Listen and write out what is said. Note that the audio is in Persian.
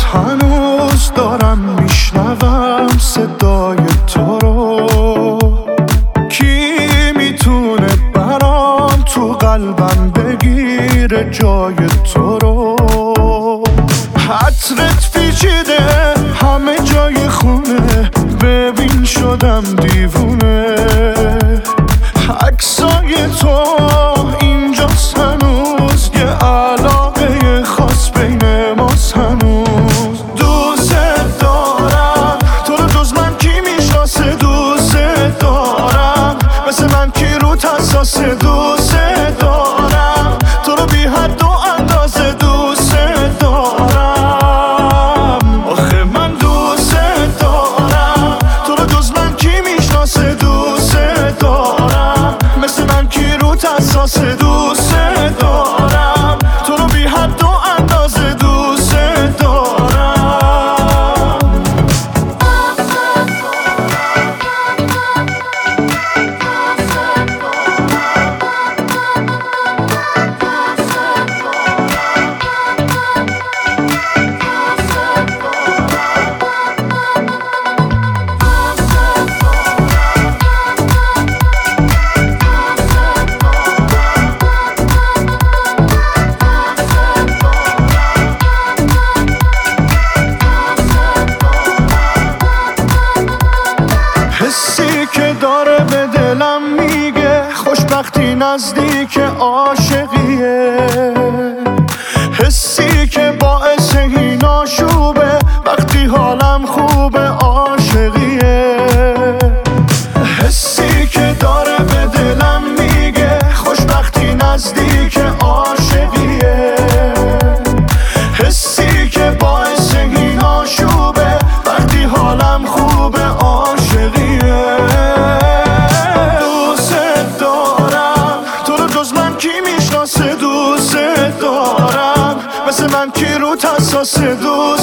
هنوز دارم میشنوم صدای تو رو. کی میتونه برام تو قلبم بگیره جای تو رو؟ عطرت پیچیده همه جای خونه، ببین شدم دیوونه. عکسای تو اینجاست هنوز، یه علاقه خاص بین ماست هنوز. دوست دارم تو رو، جز من کی میشناسه؟ دوست دارم مثل من کی رو حساسه؟ دوست دارم تو رو بی حد و اندازه. دوست دارم آخه من دوست دارم تو رو، جز من کی میشناسه؟ دوست دارم مثل من کی رو حساسه؟ دوست دارم تو رو بی حد و اندازه. دوست دارم. حسی که داره به دلم میگه خوشبختی نزدیک عاشقیه. حسی که باعث این آشوبه وقتی حالم خوبه عاشقیه. حسی که داره به دلم میگه خوشبختی نزدیک عاشقیه. حسی که باعث این آشوبه وقتی حالم خوبه عاشقیه. دوست دارم تو رو، جز من کی میشناسه؟ دوست دارم مثل من کی رو حساسه؟ دوست